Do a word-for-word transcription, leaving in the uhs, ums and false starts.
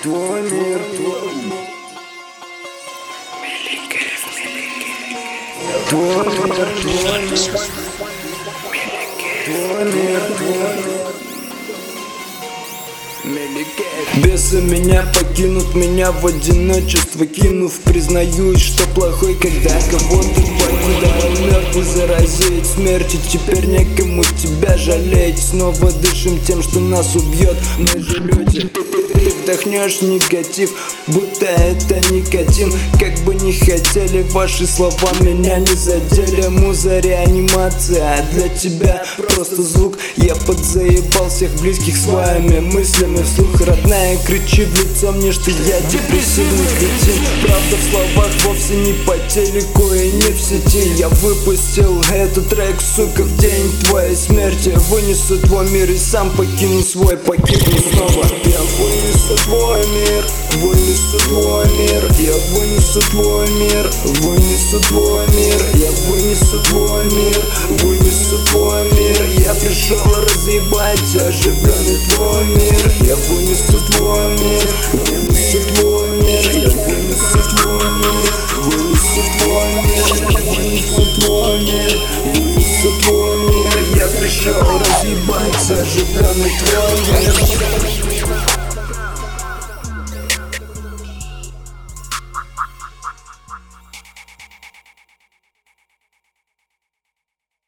Твой мир, твой мир, твой мир, бесы меня покинут, меня в одиночество кинув. Признаюсь, что плохой, когда кого-то покидаю. Мертвый заразит смертью, теперь некому тебя жалеть. Снова дышим тем, что нас убьет. Мы же люди. Ты вдохнешь негатив, будто это никотин. Как бы не хотели, ваши слова меня не задели. Муза, реанимация, а для тебя просто звук. Я подзаебал всех близких своими мыслями вслух. Родная кричит в лицо мне, что я депрессивный кретин. Правда в словах вовсе не по телеку и не в сети. Я выпустил этот трек, сука, в день твоей смерти. Вынесу твой мир и сам покину свой, погибну снова. Я вынесу твой мир, вынесу твой мир. Я вынесу твой мир, вынесу твой мир. Я вынесу твой мир, вынесу твой мир. Я пришел разъебать оживленный твой мир. Я вынесу твой мир, вынесу твой мир. Я вынесу твой мир, вынесу твой мир. Я вынесу твой мир, вынесу твой мир. Я пришел разъебать оживленный твой мир.